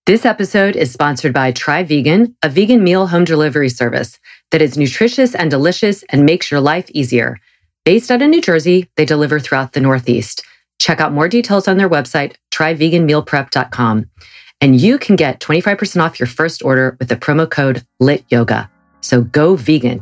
This episode is sponsored by Try Vegan, a vegan meal home delivery service that is nutritious and delicious and makes your life easier. Based out of New Jersey, they deliver throughout the Northeast. Check out more details on their website, tryveganmealprep.com. And you can get 25% off your first order with the promo code LITYOGA. So go vegan.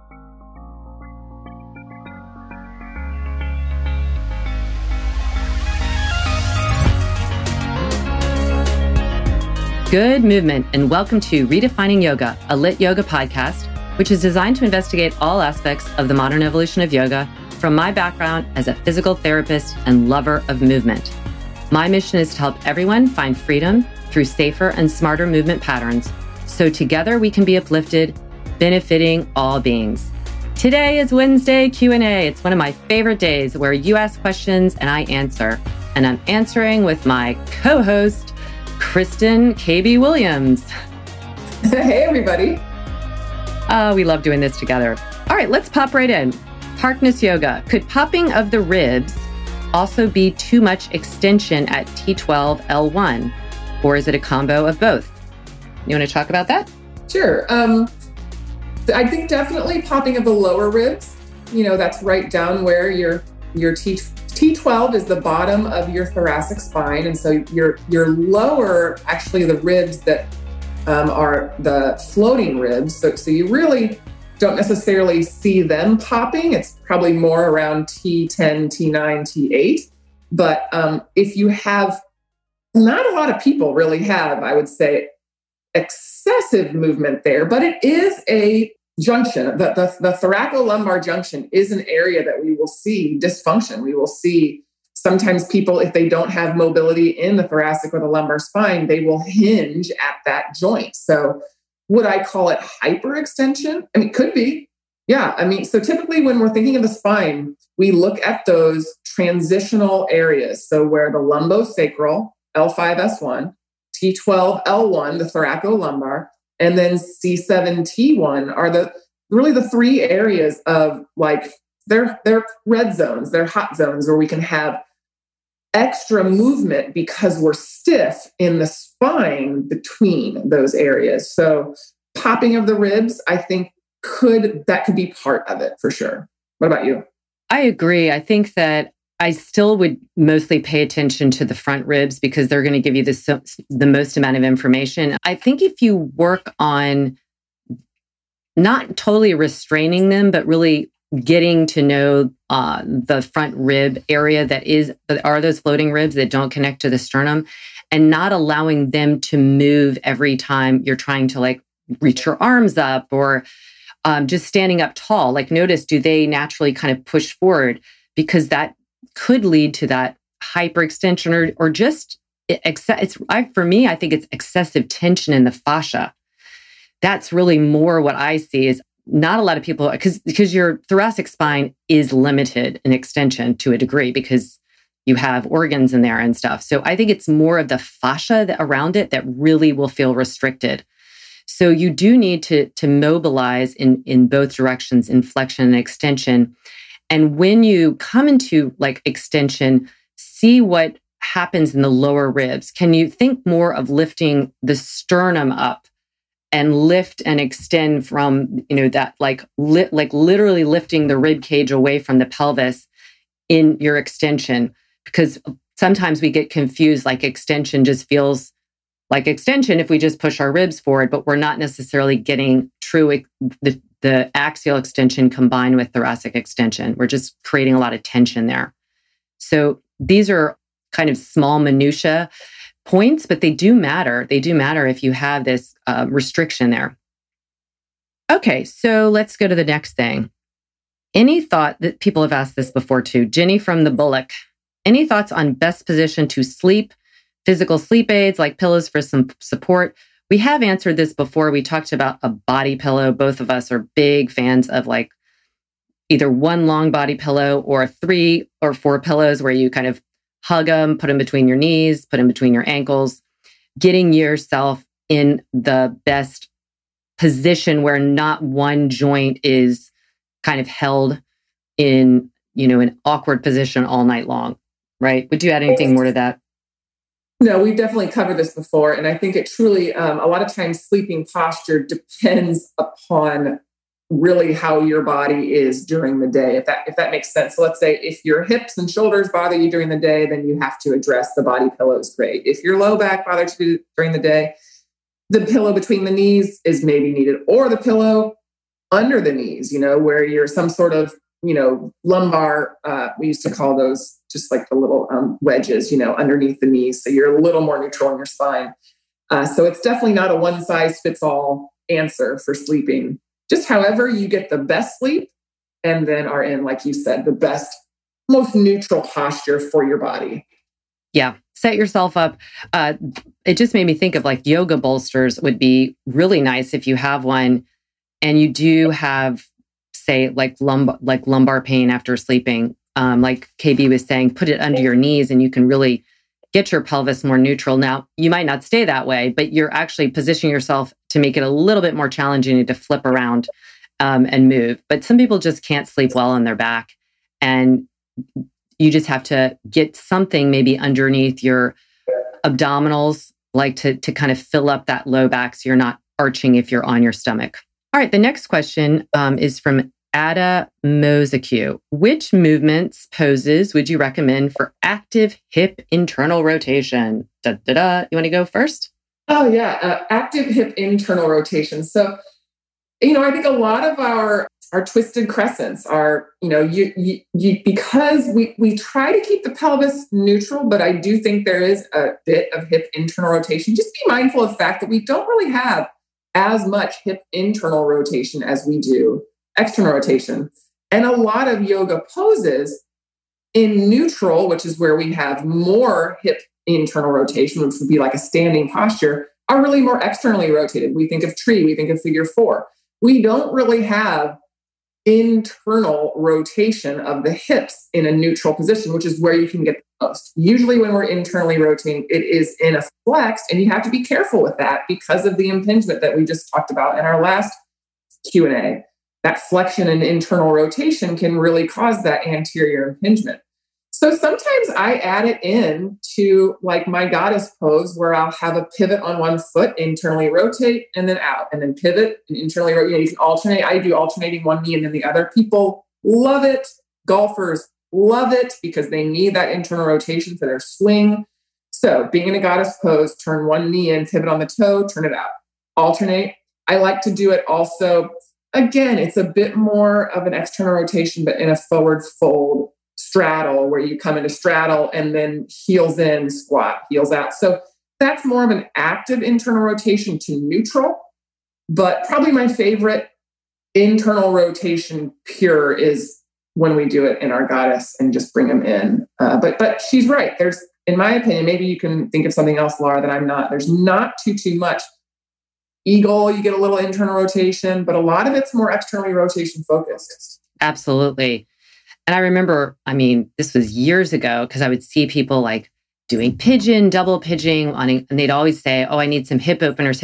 Good movement, and welcome to Redefining Yoga, a lit yoga podcast, which is designed to investigate all aspects of the modern evolution of yoga from my background as a physical therapist and lover of movement. My mission is to help everyone find freedom through safer and smarter movement patterns, so together we can be uplifted, benefiting all beings. Today is Wednesday Q&A. It's one of my favorite days where you ask questions and I answer. And I'm answering with my co-host, Kristen KB Williams. Hey, everybody. We love doing this together. All right, let's pop right in. Harkness Yoga. Could popping of the ribs also be too much extension at T12 L1? Or is it a combo of both? You want to talk about that? Sure. I think definitely popping of the lower ribs. That's right down where your T12 is the bottom of your thoracic spine. And so your lower, actually the ribs that are the floating ribs. So you really don't necessarily see them popping. It's probably more around T10, T9, T8. But if you have, not a lot of people really have, I would say, excessive movement there, but it is a junction. The thoracolumbar junction is an area that we will see dysfunction. We will see sometimes people, if they don't have mobility in the thoracic or the lumbar spine, they will hinge at that joint. So would I call it hyperextension? I mean, could be. Yeah. I mean, so typically when we're thinking of the spine, we look at those transitional areas. So where the lumbosacral, L5S1, T12 L1, the thoracolumbar, and then C7 T1 are really the three areas of like they're red zones, they're hot zones where we can have extra movement because we're stiff in the spine between those areas. So popping of the ribs, I think could be part of it for sure. What about you? I agree. I think that I still would mostly pay attention to the front ribs because they're going to give you the most amount of information. I think if you work on not totally restraining them, but really getting to know the front rib area that are those floating ribs that don't connect to the sternum, and not allowing them to move every time you're trying to like reach your arms up or just standing up tall. Like notice, do they naturally kind of push forward? Because that could lead to that hyperextension or just for me, I think it's excessive tension in the fascia. That's really more what I see is not a lot of people, because your thoracic spine is limited in extension to a degree because you have organs in there and stuff. So I think it's more of the fascia around it that really will feel restricted. So you do need to mobilize in both directions, in flexion and extension. And when you come into like extension, see what happens in the lower ribs. Can you think more of lifting the sternum up and lift and extend from, that literally lifting the rib cage away from the pelvis in your extension? Because sometimes we get confused, like extension just feels like extension if we just push our ribs forward, but we're not necessarily getting true the axial extension combined with thoracic extension. We're just creating a lot of tension there. So these are kind of small minutia points, but they do matter. They do matter if you have this restriction there. Okay, so let's go to the next thing. Any thought that people have asked this before too, Jenny from the Bullock, any thoughts on best position to sleep, physical sleep aids like pillows for some support? We have answered this before. We talked about a body pillow. Both of us are big fans of like either one long body pillow or 3 or 4 pillows where you kind of hug them, put them between your knees, put them between your ankles, getting yourself in the best position where not one joint is kind of held in, an awkward position all night long, right? Would you add anything more to that? No, we've definitely covered this before. And I think it truly, a lot of times, sleeping posture depends upon really how your body is during the day, if that makes sense. So let's say if your hips and shoulders bother you during the day, then you have to address the body pillows. Great. If your low back bothers you during the day, the pillow between the knees is maybe needed, or the pillow under the knees, where you're some sort of, lumbar, we used to call those just like the little wedges, underneath the knees. So you're a little more neutral in your spine. So it's definitely not a one size fits all answer for sleeping. Just however you get the best sleep and then are in, like you said, the best, most neutral posture for your body. Yeah. Set yourself up. It just made me think of like yoga bolsters would be really nice if you have one and you do have, say, like lumbar pain after sleeping. Like KB was saying, put it under your knees and you can really get your pelvis more neutral. Now, you might not stay that way, but you're actually positioning yourself to make it a little bit more challenging to flip around and move. But some people just can't sleep well on their back. And you just have to get something maybe underneath your abdominals, like to kind of fill up that low back so you're not arching if you're on your stomach. All right, the next question is from Ada Mozaku. Which movements, poses would you recommend for active hip internal rotation? You want to go first? Oh, yeah. Active hip internal rotation. So, I think a lot of our twisted crescents are, because we try to keep the pelvis neutral, but I do think there is a bit of hip internal rotation. Just be mindful of the fact that we don't really have as much hip internal rotation as we do external rotation. And a lot of yoga poses in neutral, which is where we have more hip internal rotation, which would be like a standing posture, are really more externally rotated. We think of tree, we think of figure 4. We don't really have internal rotation of the hips in a neutral position, which is where you can get the most. Usually when we're internally rotating, it is in a flex, and you have to be careful with that because of the impingement that we just talked about in our last Q&A. That flexion and internal rotation can really cause that anterior impingement. So sometimes I add it in to like my goddess pose where I'll have a pivot on one foot, internally rotate, and then out, and then pivot and internally rotate. You can alternate. I do alternating one knee and then the other. People love it. Golfers love it because they need that internal rotation for their swing. So being in a goddess pose, turn one knee in, pivot on the toe, turn it out. Alternate. I like to do it also. Again, it's a bit more of an external rotation, but in a forward fold straddle where you come into straddle and then heels in, squat, heels out. So that's more of an active internal rotation to neutral. But probably my favorite internal rotation pure is when we do it in our goddess and just bring them in. But she's right. There's, in my opinion, maybe you can think of something else, Laura, that I'm not. There's not too much. Eagle, you get a little internal rotation, but a lot of it's more externally rotation focused. Absolutely. And I remember, this was years ago because I would see people like doing pigeon, double pigeon, and they'd always say, oh, I need some hip openers.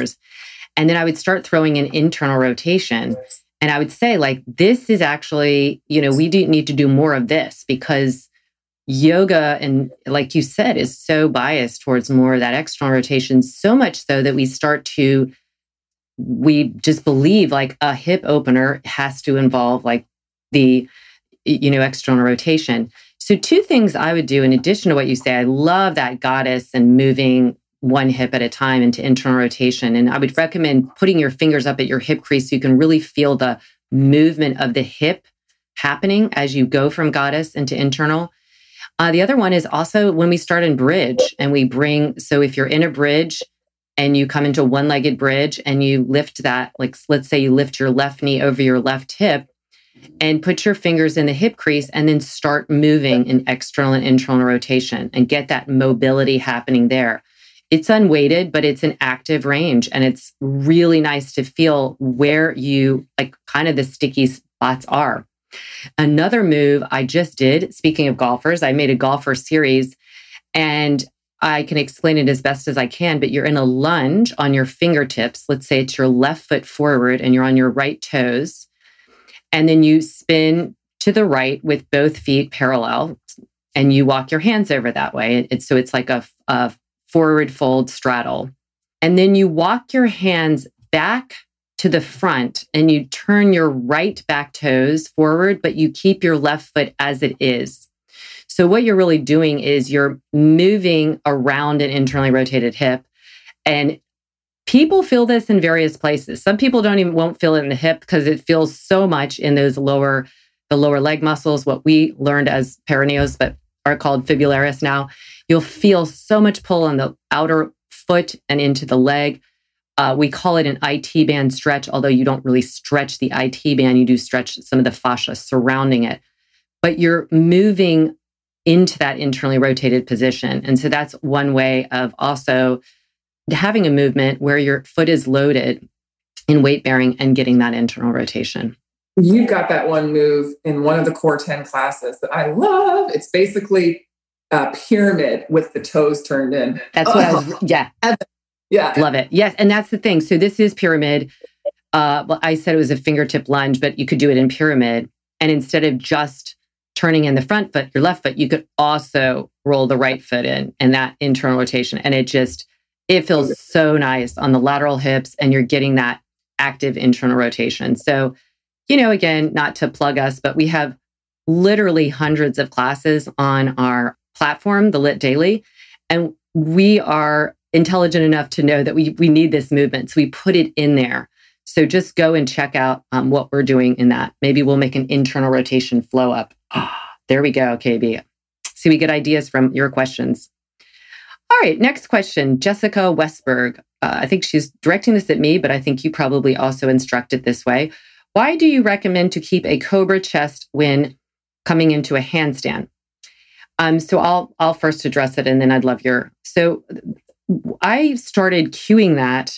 And then I would start throwing in internal rotation. And I would say like, this is actually, we do need to do more of this because yoga, and like you said, is so biased towards more of that external rotation, so much so that we just believe like a hip opener has to involve like the, external rotation. So 2 things I would do in addition to what you say, I love that goddess and moving one hip at a time into internal rotation. And I would recommend putting your fingers up at your hip crease so you can really feel the movement of the hip happening as you go from goddess into internal. The other one is also when we start in bridge and so if you're in a bridge and you come into one-legged bridge and you lift that, like let's say you lift your left knee over your left hip and put your fingers in the hip crease and then start moving in external and internal rotation and get that mobility happening there. It's unweighted, but it's an active range. And it's really nice to feel where you like kind of the sticky spots are. Another move I just did, speaking of golfers, I made a golfer series and I can explain it as best as I can, but you're in a lunge on your fingertips. Let's say it's your left foot forward and you're on your right toes. And then you spin to the right with both feet parallel. and you walk your hands over that way. So it's like a forward fold straddle. And then you walk your hands back to the front and you turn your right back toes forward, but you keep your left foot as it is. So what you're really doing is you're moving around an internally rotated hip. And people feel this in various places. Some people won't feel it in the hip because it feels so much in the lower leg muscles, what we learned as peroneus, but are called fibularis now. You'll feel so much pull on the outer foot and into the leg. We call it an IT band stretch, although you don't really stretch the IT band. You do stretch some of the fascia surrounding it. But you're moving into that internally rotated position. And so that's one way of also having a movement where your foot is loaded in weight bearing and getting that internal rotation. You've got that one move in one of the Core 10 classes that I love. It's basically a pyramid with the toes turned in. That's what I was, yeah. Love it. Yes. And that's the thing. So this is pyramid. Well, I said it was a fingertip lunge, but you could do it in pyramid. And instead of just turning in the front foot, your left foot, you could also roll the right foot in and that internal rotation. And it feels so nice on the lateral hips and you're getting that active internal rotation. So, again, not to plug us, but we have literally hundreds of classes on our platform, the Lit Daily, and we are intelligent enough to know that we need this movement. So we put it in there. So just go and check out what we're doing in that. Maybe we'll make an internal rotation flow up. There we go, KB. So we get ideas from your questions. All right, next question, Jessica Westberg. I think she's directing this at me, but I think you probably also instruct it this way. Why do you recommend to keep a cobra chest when coming into a handstand? So I'll first address it, and then I'd love So I started cueing that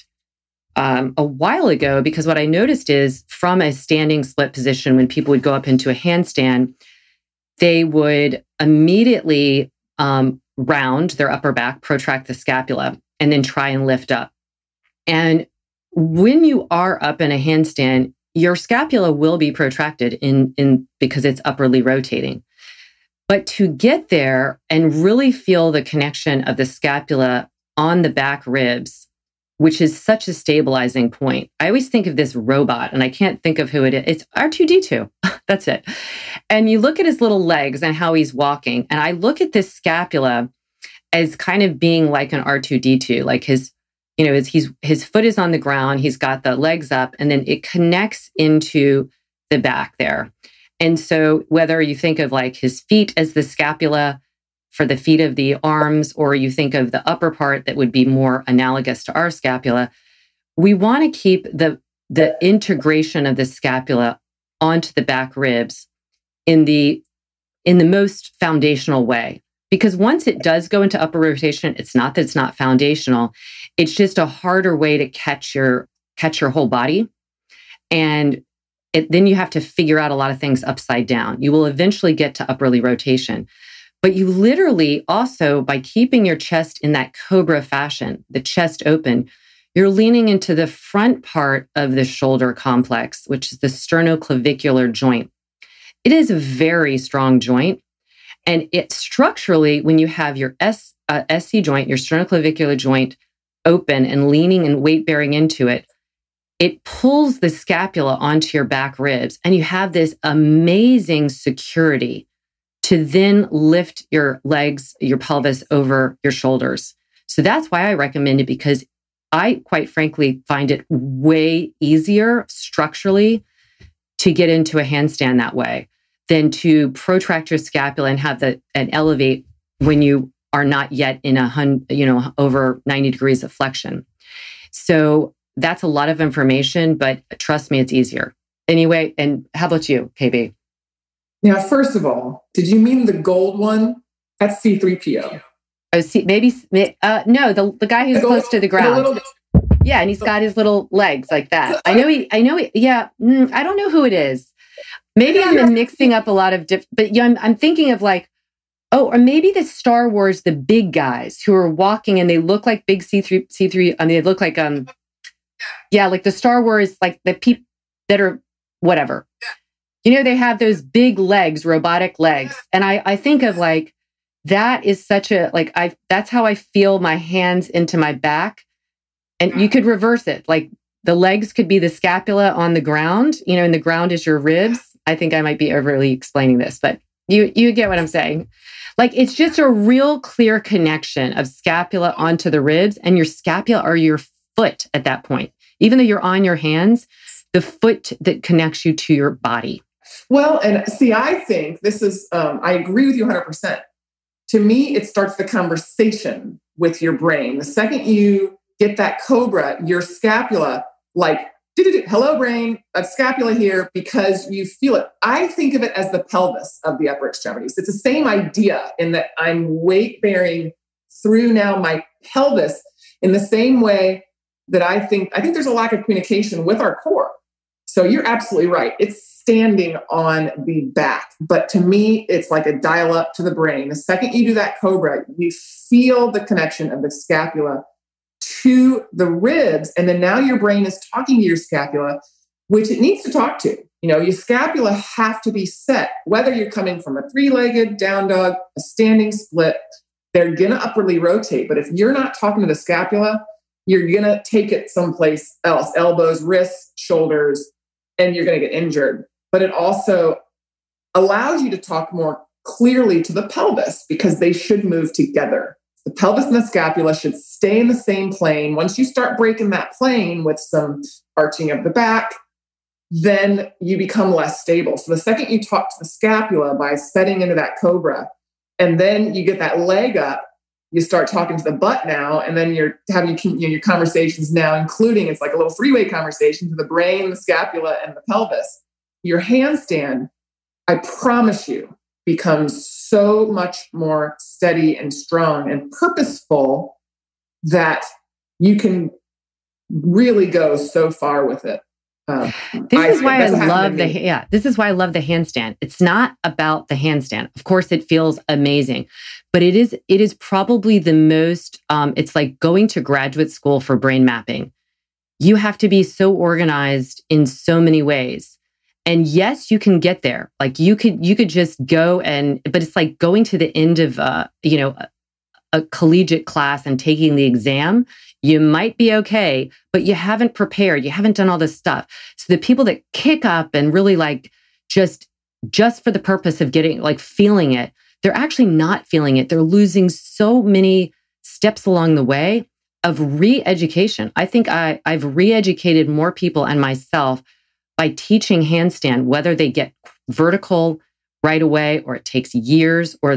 a while ago because what I noticed is from a standing split position, when people would go up into a handstand, they would immediately round their upper back, protract the scapula, and then try and lift up. And when you are up in a handstand, your scapula will be protracted in because it's upperly rotating. But to get there and really feel the connection of the scapula on the back ribs, which is such a stabilizing point. I always think of this robot, and I can't think of who it is. It's R2-D2. That's it. And you look at his little legs and how he's walking, and I look at this scapula as kind of being like an R2-D2, like his foot is on the ground, he's got the legs up, and then it connects into the back there. And so whether you think of like his feet as the scapula for the feet of the arms, or you think of the upper part that would be more analogous to our scapula, we want to keep the integration of the scapula onto the back ribs in the most foundational way. Because once it does go into upper rotation, it's not that it's not foundational. It's just a harder way to catch your whole body. And then you have to figure out a lot of things upside down. You will eventually get to upperly rotation. But you literally also, by keeping your chest in that cobra fashion, the chest open, you're leaning into the front part of the shoulder complex, which is the sternoclavicular joint. It is a very strong joint. And it structurally, when you have your SC joint, your sternoclavicular joint open and leaning and weight bearing into it, it pulls the scapula onto your back ribs. And you have this amazing security to then lift your legs, your pelvis over your shoulders. So that's why I recommend it, because I, quite frankly, find it way easier structurally to get into a handstand that way than to protract your scapula and have and elevate when you are not yet in over 90 degrees of flexion. So that's a lot of information, but trust me, it's easier. Anyway, and how about you, KB? Now, first of all, did you mean the gold one? That's C3PO. Oh, no, the guy who's close to the ground. Yeah, and he's got his little legs like that. I know he, yeah, I don't know who it is. Maybe I'm mixing up a lot of different, but I'm thinking of like, or maybe the Star Wars, the big guys who are walking and they look like big C3, I mean, they look like, like the Star Wars, like the people that are whatever. They have those big legs, robotic legs. And I think of like that is such a, that's how I feel my hands into my back. And you could reverse it. Like the legs could be the scapula on the ground, and the ground is your ribs. I think I might be overly explaining this, but you get what I'm saying. Like it's just a real clear connection of scapula onto the ribs, and your scapula are your foot at that point. Even though you're on your hands, the foot that connects you to your body. Well, and see, I think this is, I agree with you 100%. To me, it starts the conversation with your brain. The second you get that cobra, your scapula, like, hello, brain, a scapula here, because you feel it. I think of it as the pelvis of the upper extremities. It's the same idea in that I'm weight bearing through now my pelvis in the same way that I think there's a lack of communication with our core. So you're absolutely right. It's standing on the back. But to me, it's like a dial up to the brain. The second you do that cobra, you feel the connection of the scapula to the ribs. And then now your brain is talking to your scapula, which it needs to talk to. Your scapula have to be set, whether you're coming from a 3-legged down dog, a standing split, they're going to upwardly rotate. But if you're not talking to the scapula, you're going to take it someplace else, elbows, wrists, shoulders, and you're going to get injured. But it also allows you to talk more clearly to the pelvis because they should move together. The pelvis and the scapula should stay in the same plane. Once you start breaking that plane with some arching of the back, then you become less stable. So the second you talk to the scapula by setting into that cobra, and then you get that leg up, you start talking to the butt now, and then you're having your conversations now, including it's like a little three-way conversation to the brain, the scapula, and the pelvis. Your handstand, I promise you, becomes so much more steady and strong and purposeful that you can really go so far with it. This is why I love the handstand. It's not about the handstand. Of course, it feels amazing, but it is probably the most, it's like going to graduate school for brain mapping. You have to be so organized in so many ways. And yes, you can get there. Like you could just go but it's like going to the end of, a collegiate class and taking the exam. You might be okay, but you haven't prepared. You haven't done all this stuff. So the people that kick up and really like just for the purpose of getting like feeling it, they're actually not feeling it. They're losing so many steps along the way of re-education. I think I've re-educated more people and myself by teaching handstand, whether they get vertical right away or it takes years or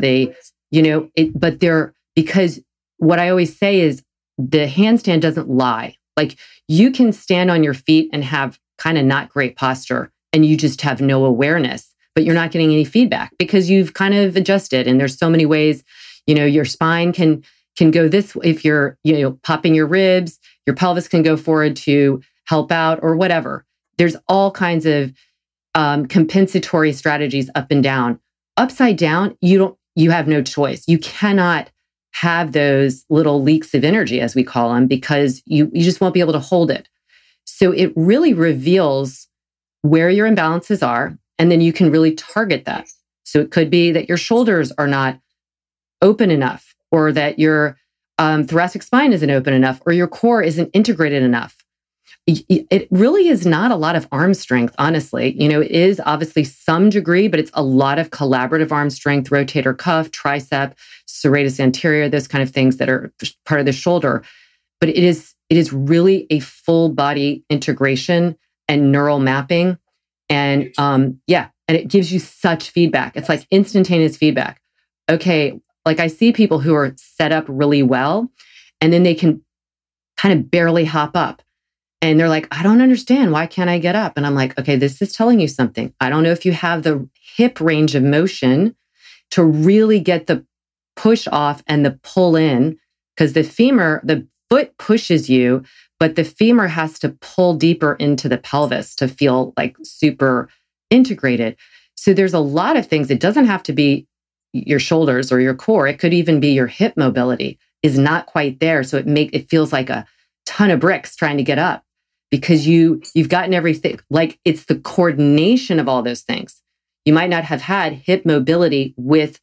because what I always say is the handstand doesn't lie. Like you can stand on your feet and have kind of not great posture and you just have no awareness, but you're not getting any feedback because you've kind of adjusted. And there's so many ways, your spine can go this way. If you're, popping your ribs, your pelvis can go forward to help out or whatever. There's all kinds of compensatory strategies up and down. Upside down, you have no choice. You cannot have those little leaks of energy, as we call them, because you just won't be able to hold it. So it really reveals where your imbalances are, and then you can really target that. So it could be that your shoulders are not open enough, or that your thoracic spine isn't open enough, or your core isn't integrated enough. It really is not a lot of arm strength, honestly. It is obviously some degree, but it's a lot of collaborative arm strength, rotator cuff, tricep, serratus anterior, those kind of things that are part of the shoulder. But it is really a full body integration and neural mapping. And and it gives you such feedback. It's like instantaneous feedback. Okay, like I see people who are set up really well, and then they can kind of barely hop up. And they're like, I don't understand. Why can't I get up? And I'm like, okay, this is telling you something. I don't know if you have the hip range of motion to really get the push off and the pull in, because the foot pushes you, but the femur has to pull deeper into the pelvis to feel like super integrated. So there's a lot of things. It doesn't have to be your shoulders or your core. It could even be your hip mobility is not quite there. So it feels like a ton of bricks trying to get up. Because you've gotten everything, like it's the coordination of all those things. You might not have had hip mobility with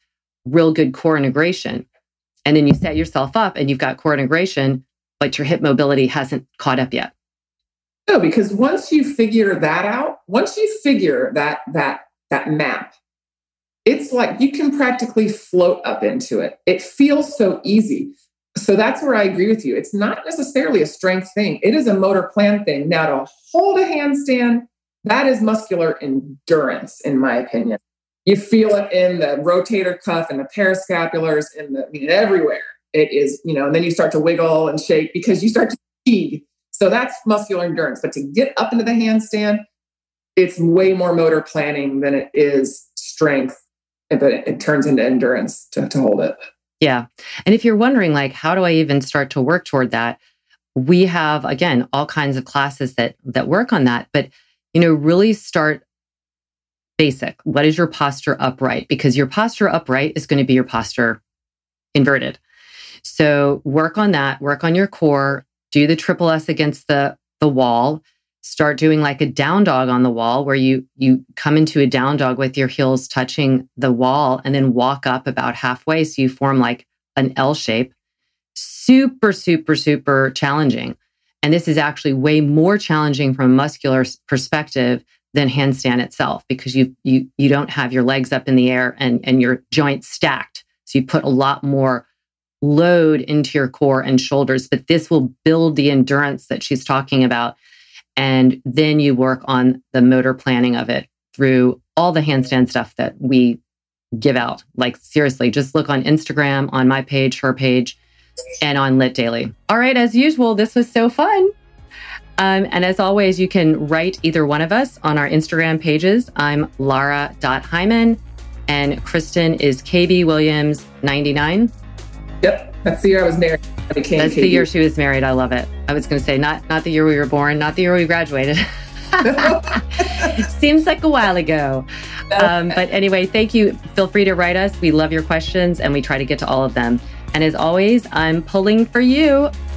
real good core integration. And then you set yourself up and you've got core integration, but your hip mobility hasn't caught up yet. No, because once you figure that out, once you figure that map, it's like you can practically float up into it. It feels so easy. So that's where I agree with you. It's not necessarily a strength thing. It is a motor plan thing. Now, to hold a handstand, that is muscular endurance, in my opinion. You feel it in the rotator cuff and the parascapulars and everywhere. It is, and then you start to wiggle and shake because you start to fatigue. So that's muscular endurance. But to get up into the handstand, it's way more motor planning than it is strength. But it turns into endurance to hold it. Yeah. And if you're wondering, like, how do I even start to work toward that? We have, again, all kinds of classes that work on that. But, really start basic. What is your posture upright? Because your posture upright is going to be your posture inverted. So work on that, work on your core, do the triple S against the wall, start doing like a down dog on the wall where you come into a down dog with your heels touching the wall and then walk up about halfway. So you form like an L shape. Super, super, super challenging. And this is actually way more challenging from a muscular perspective than handstand itself, because you don't have your legs up in the air and your joints stacked. So you put a lot more load into your core and shoulders, but this will build the endurance that she's talking about. And then you work on the motor planning of it through all the handstand stuff that we give out. Like, seriously, just look on Instagram, on my page, her page, and on Lit Daily. All right, as usual, this was so fun. And as always, you can write either one of us on our Instagram pages. I'm Lara.Hyman and Kristen is KB Williams 99. Yep, that's the year I was married. That's KB. The year she was married. I love it. I was going to say, not the year we were born, not the year we graduated. Seems like a while ago. But anyway, thank you. Feel free to write us. We love your questions and we try to get to all of them. And as always, I'm pulling for you.